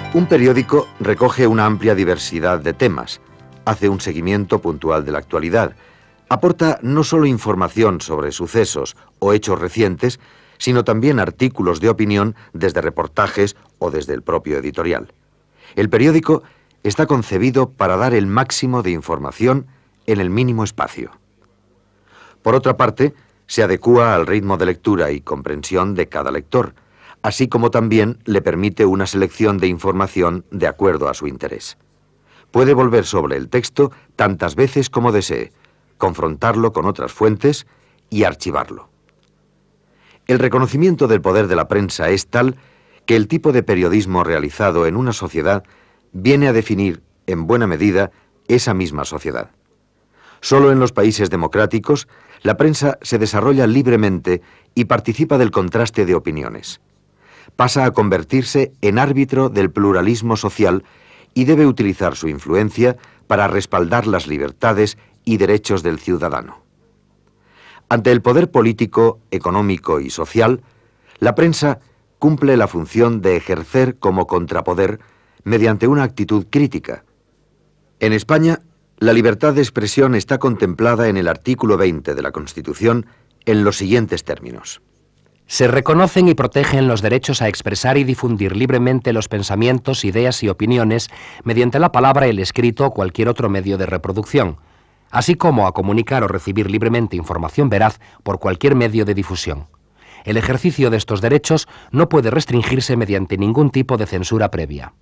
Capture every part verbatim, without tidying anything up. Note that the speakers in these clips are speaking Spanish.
Un periódico recoge una amplia diversidad de temas, hace un seguimiento puntual de la actualidad, aporta no solo información sobre sucesos o hechos recientes, sino también artículos de opinión desde reportajes o desde el propio editorial. El periódico está concebido para dar el máximo de información en el mínimo espacio. Por otra parte, se adecúa al ritmo de lectura y comprensión de cada lector, así como también le permite una selección de información de acuerdo a su interés. Puede volver sobre el texto tantas veces como desee, confrontarlo con otras fuentes y archivarlo. El reconocimiento del poder de la prensa es tal que el tipo de periodismo realizado en una sociedad viene a definir, en buena medida, esa misma sociedad. Solo en los países democráticos, la prensa se desarrolla libremente y participa del contraste de opiniones. Pasa a convertirse en árbitro del pluralismo social y debe utilizar su influencia para respaldar las libertades y derechos del ciudadano. Ante el poder político, económico y social, la prensa cumple la función de ejercer como contrapoder mediante una actitud crítica. En España, la libertad de expresión está contemplada en el artículo veinte de la Constitución en los siguientes términos. Se reconocen y protegen los derechos a expresar y difundir libremente los pensamientos, ideas y opiniones mediante la palabra, el escrito o cualquier otro medio de reproducción, así como a comunicar o recibir libremente información veraz por cualquier medio de difusión. El ejercicio de estos derechos no puede restringirse mediante ningún tipo de censura previa.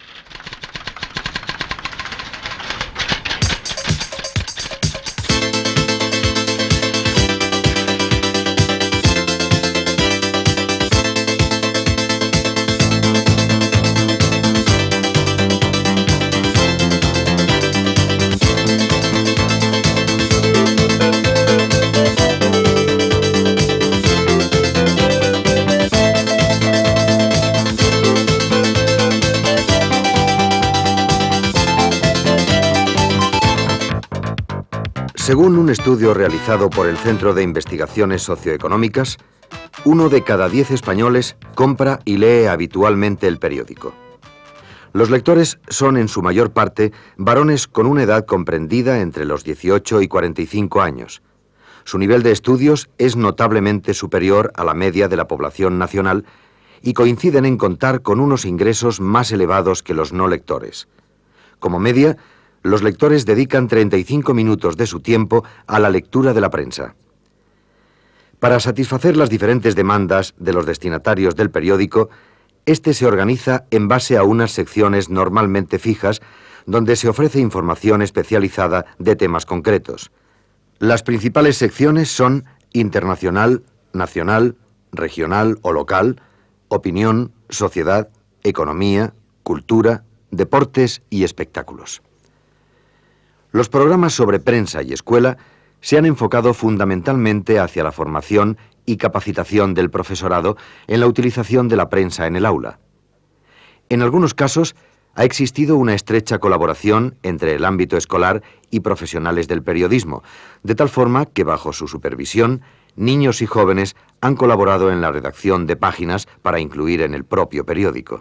Según un estudio realizado por el Centro de Investigaciones Socioeconómicas, uno de cada diez españoles compra y lee habitualmente el periódico. Los lectores son en su mayor parte varones con una edad comprendida entre los dieciocho y cuarenta y cinco años. Su nivel de estudios es notablemente superior a la media de la población nacional y coinciden en contar con unos ingresos más elevados que los no lectores. Como media, los lectores dedican treinta y cinco minutos de su tiempo a la lectura de la prensa. Para satisfacer las diferentes demandas de los destinatarios del periódico, este se organiza en base a unas secciones normalmente fijas, donde se ofrece información especializada de temas concretos. Las principales secciones son internacional, nacional, regional o local, opinión, sociedad, economía, cultura, deportes y espectáculos. Los programas sobre prensa y escuela se han enfocado fundamentalmente hacia la formación y capacitación del profesorado en la utilización de la prensa en el aula. En algunos casos, ha existido una estrecha colaboración entre el ámbito escolar y profesionales del periodismo, de tal forma que bajo su supervisión, niños y jóvenes han colaborado en la redacción de páginas para incluir en el propio periódico.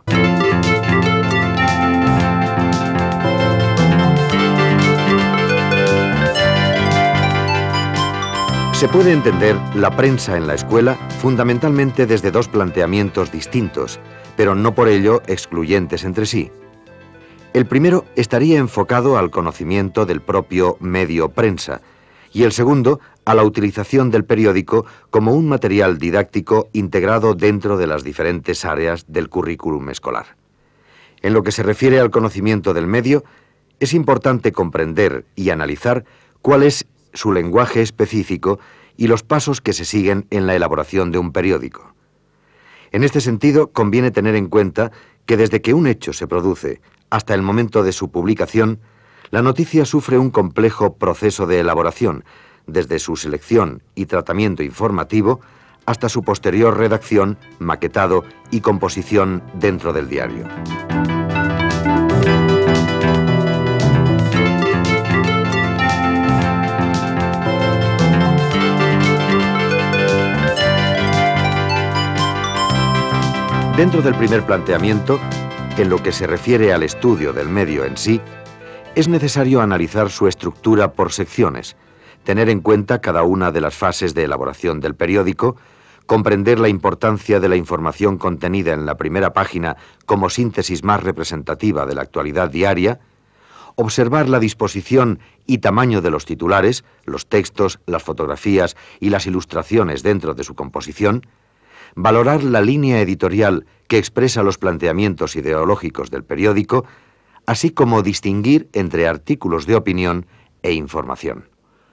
Se puede entender la prensa en la escuela fundamentalmente desde dos planteamientos distintos, pero no por ello excluyentes entre sí. El primero estaría enfocado al conocimiento del propio medio prensa y el segundo a la utilización del periódico como un material didáctico integrado dentro de las diferentes áreas del currículum escolar. En lo que se refiere al conocimiento del medio, es importante comprender y analizar cuál es su lenguaje específico y los pasos que se siguen en la elaboración de un periódico. En este sentido, conviene tener en cuenta que desde que un hecho se produce hasta el momento de su publicación, la noticia sufre un complejo proceso de elaboración, desde su selección y tratamiento informativo hasta su posterior redacción, maquetado y composición dentro del diario. Dentro del primer planteamiento, En lo que se refiere al estudio del medio en sí, es necesario analizar su estructura por secciones, tener en cuenta cada una de las fases de elaboración del periódico, comprender la importancia de la información contenida en la primera página como síntesis más representativa de la actualidad diaria, observar la disposición y tamaño de los titulares, los textos, las fotografías y las ilustraciones dentro de su composición, valorar la línea editorial que expresa los planteamientos ideológicos del periódico, así como distinguir entre artículos de opinión e información.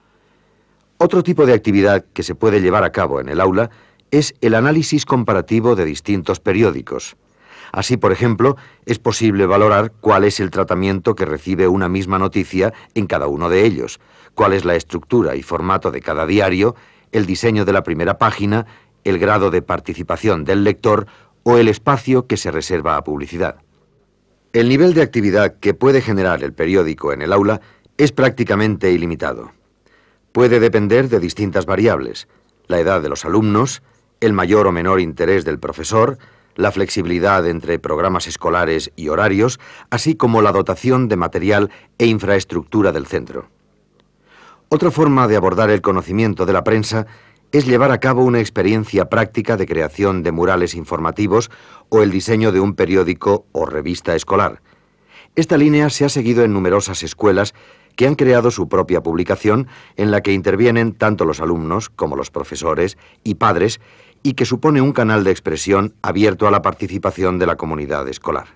Otro tipo de actividad que se puede llevar a cabo en el aula es el análisis comparativo de distintos periódicos. Así, por ejemplo, es posible valorar cuál es el tratamiento que recibe una misma noticia en cada uno de ellos, cuál es la estructura y formato de cada diario, el diseño de la primera página, el grado de participación del lector o el espacio que se reserva a publicidad. El nivel de actividad que puede generar el periódico en el aula es prácticamente ilimitado. Puede depender de distintas variables: la edad de los alumnos, el mayor o menor interés del profesor, la flexibilidad entre programas escolares y horarios, así como la dotación de material e infraestructura del centro. Otra forma de abordar el conocimiento de la prensa es llevar a cabo una experiencia práctica de creación de murales informativos o el diseño de un periódico o revista escolar. Esta línea se ha seguido en numerosas escuelas que han creado su propia publicación en la que intervienen tanto los alumnos como los profesores y padres, y que supone un canal de expresión abierto a la participación de la comunidad escolar.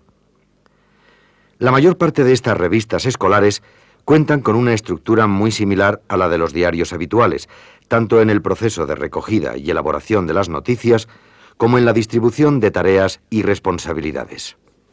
La mayor parte de estas revistas escolares cuentan con una estructura muy similar a la de los diarios habituales, tanto en el proceso de recogida y elaboración de las noticias, como en la distribución de tareas y responsabilidades.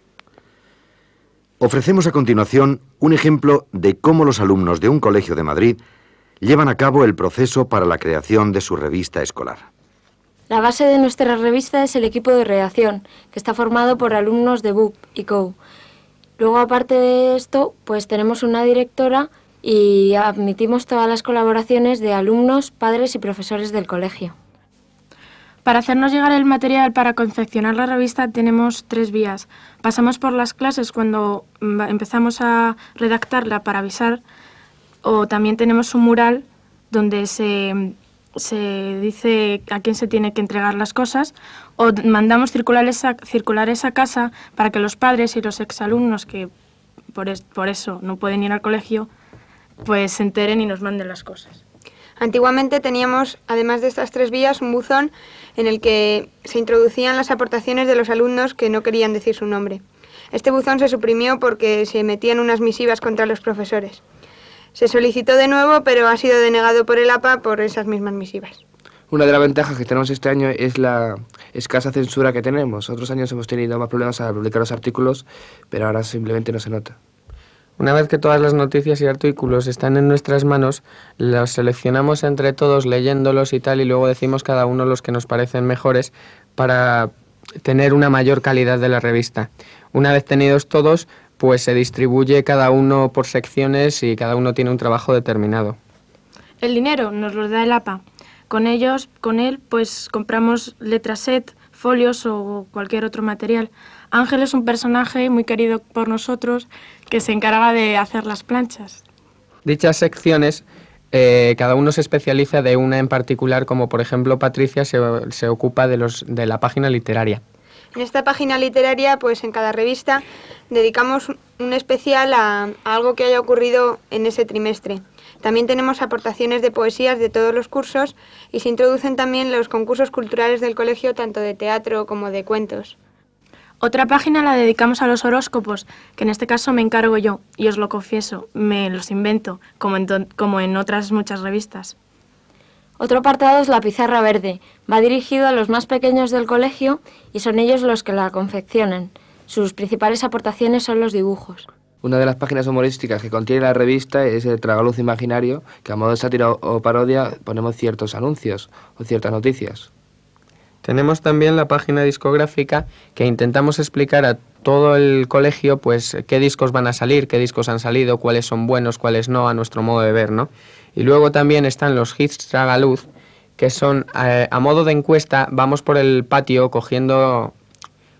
Ofrecemos a continuación un ejemplo de cómo los alumnos de un colegio de Madrid llevan a cabo el proceso para la creación de su revista escolar. La base de nuestra revista es el equipo de redacción, que está formado por alumnos de B U P y C O U. Luego, aparte de esto, pues tenemos una directora y admitimos todas las colaboraciones de alumnos, padres y profesores del colegio. Para hacernos llegar el material para confeccionar la revista tenemos tres vías. Pasamos por las clases cuando empezamos a redactarla para avisar, o también tenemos un mural donde se... se dice a quién se tiene que entregar las cosas, o mandamos circulares a, circulares a casa para que los padres y los exalumnos que por, es, por eso no pueden ir al colegio, pues se enteren y nos manden las cosas. Antiguamente teníamos, además de estas tres vías, un buzón en el que se introducían las aportaciones de los alumnos que no querían decir su nombre. Este buzón se suprimió porque se metían unas misivas contra los profesores. Se solicitó de nuevo, pero ha sido denegado por el A P A por esas mismas misivas. Una de las ventajas que tenemos este año es la escasa censura que tenemos. Otros años hemos tenido más problemas al publicar los artículos, pero ahora simplemente no se nota. Una vez que todas las noticias y artículos están en nuestras manos, los seleccionamos entre todos leyéndolos y tal, y luego decimos cada uno los que nos parecen mejores para tener una mayor calidad de la revista. Una vez tenidos todos, pues se distribuye cada uno por secciones y cada uno tiene un trabajo determinado. El dinero nos lo da el A P A. Con ellos, con él, pues compramos letraset, folios o cualquier otro material. Ángel es un personaje muy querido por nosotros que se encarga de hacer las planchas. Dichas secciones, eh, cada uno se especializa de una en particular, como por ejemplo Patricia se, se ocupa de, los, de la página literaria. En esta página literaria, pues en cada revista, dedicamos un especial a, a algo que haya ocurrido en ese trimestre. También tenemos aportaciones de poesías de todos los cursos y se introducen también los concursos culturales del colegio, tanto de teatro como de cuentos. Otra página la dedicamos a los horóscopos, que en este caso me encargo yo, y os lo confieso, me los invento, como en, como en otras muchas revistas. Otro apartado es la pizarra verde. Va dirigido a los más pequeños del colegio y son ellos los que la confeccionan. Sus principales aportaciones son los dibujos. Una de las páginas humorísticas que contiene la revista es el Tragaluz Imaginario, que a modo de sátira o parodia ponemos ciertos anuncios o ciertas noticias. Tenemos también la página discográfica, que intentamos explicar a todo el colegio pues qué discos van a salir, qué discos han salido, cuáles son buenos, cuáles no, a nuestro modo de ver, ¿no? Y luego también están los hits Tragaluz, que son eh, a modo de encuesta, vamos por el patio cogiendo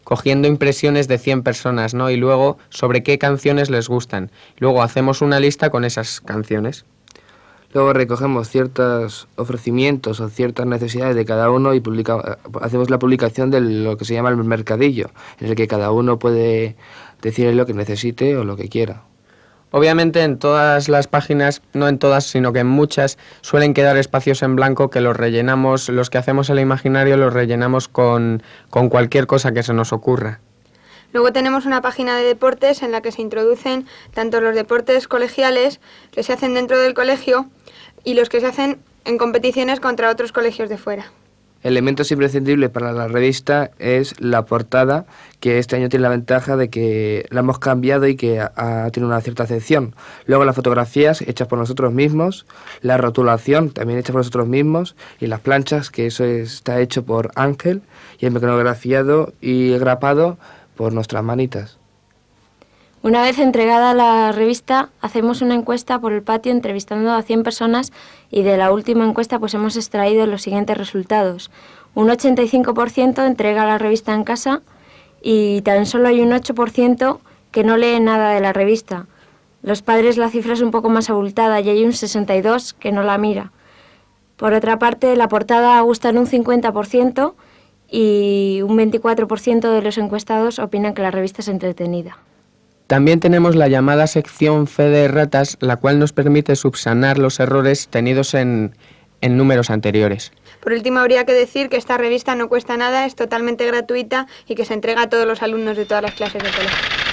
cogiendo impresiones de cien personas, ¿no? Y luego sobre qué canciones les gustan. Luego hacemos una lista con esas canciones. Luego recogemos ciertos ofrecimientos o ciertas necesidades de cada uno y publica, hacemos la publicación de lo que se llama el mercadillo, en el que cada uno puede decir lo que necesite o lo que quiera. Obviamente en todas las páginas, no en todas, sino que en muchas, suelen quedar espacios en blanco que los rellenamos, los que hacemos el imaginario los rellenamos con, con cualquier cosa que se nos ocurra. Luego tenemos una página de deportes en la que se introducen tanto los deportes colegiales que se hacen dentro del colegio y los que se hacen en competiciones contra otros colegios de fuera. Elementos imprescindibles para la revista es la portada, que este año tiene la ventaja de que la hemos cambiado y que ha, tiene una cierta acepción. Luego las fotografías hechas por nosotros mismos, la rotulación también hecha por nosotros mismos y las planchas, que eso está hecho por Ángel, y el mecanografiado y grapado por nuestras manitas. Una vez entregada la revista, hacemos una encuesta por el patio entrevistando a cien personas y de la última encuesta pues hemos extraído los siguientes resultados. Un ochenta y cinco por ciento entrega la revista en casa y tan solo hay un ocho por ciento que no lee nada de la revista. Los padres la cifra es un poco más abultada y hay un sesenta y dos por ciento que no la mira. Por otra parte, la portada gusta en un cincuenta por ciento y un veinticuatro por ciento de los encuestados opinan que la revista es entretenida. También tenemos la llamada sección Fe de Ratas, la cual nos permite subsanar los errores tenidos en, en números anteriores. Por último, habría que decir que esta revista no cuesta nada, es totalmente gratuita y que se entrega a todos los alumnos de todas las clases de colegio.